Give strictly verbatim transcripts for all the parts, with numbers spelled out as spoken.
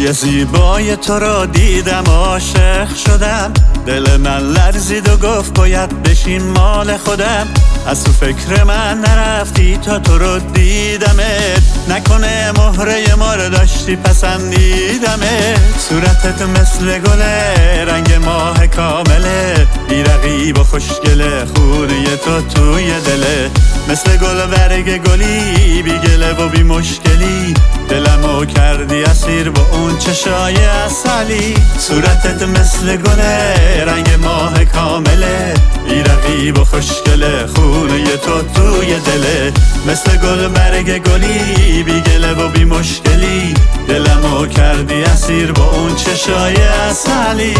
روی زیبای تو را دیدم عاشق شدم، دل من لرزید و گفت باید بشین مال خودم. از تو فکر من نرفتی تا تو رو دیدمت، نکنه مهره ما رو داشتی پسندیدمت. صورتت مثل گله، رنگ ماه کامله، بی رقیب و خوشگله، خونه تو توی دله. مثل گل برگ گلی، بی گله و بی مشکلی، دلمو کردی اسیر با اون چشای عسلی. صورتت مثل گله، رنگ ماه کامله، بی رقیب و خوشگله، خونه تو توی دله. مثل گل برگ گلی، بی گله و بی مشکلی، دلمو کردی اسیر با اون چشای عسلی.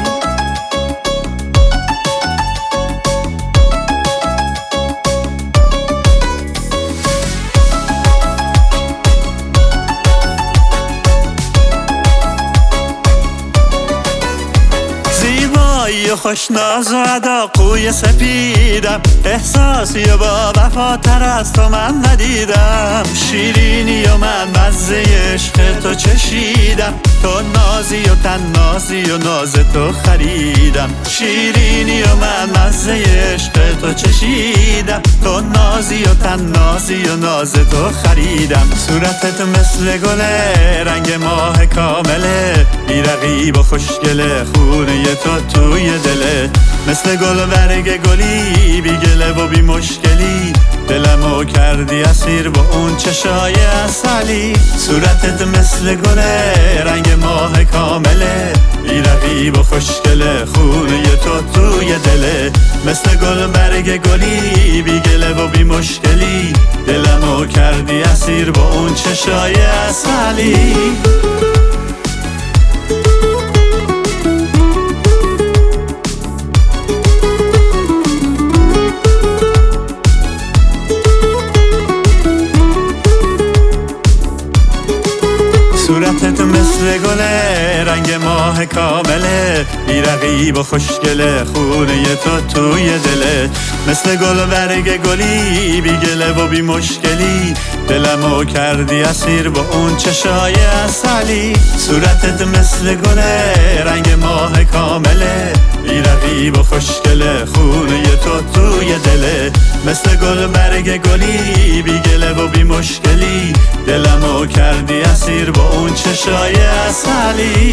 زیبایی و خوشناز و ادا قوی سپیدم، احساسی و با وفاتر از تو من ندیدم. شیرینی و من مزه عشق تو چشیدم، تو نازی و تن نازی و ناز تو خریدم. شیرینی و من مزه عشق تو چشیدم، تو نازی و تن نازی و ناز تو خریدم. صورتت مثل گله، رنگ ماه کامله، بی رقیب و خوشگله، خونه تو توی دله. مثل گل برگ گلی، بی گله و بی مشکلی، دلمو کردی اسیر با اون چشای عسلی. صورتت مثل گله، رنگ ماه کامله، بی رقیب و خوشگله، خونه تو توی دله. مثل گل برگ گلی، بی گله و بی مشکلی، دلمو کردی اسیر با اون چشای عسلی. صورتت مثل گله، رنگ ماه کامله، بی رقیب و خوشگله، خونه تو توی دله. مثل گل برگ گلی، بی گله و بی مشکلی، دلمو کردی اسیر با اون چشای عسلی. صورتت مثل گله، رنگ ماه کامله، بی رقیب و خوشگله، خونه تو توی دله. مثل گل برگ گلی، بی گله و بی مشکلی، دلمو کردی اسیر با اون چشای عسلی.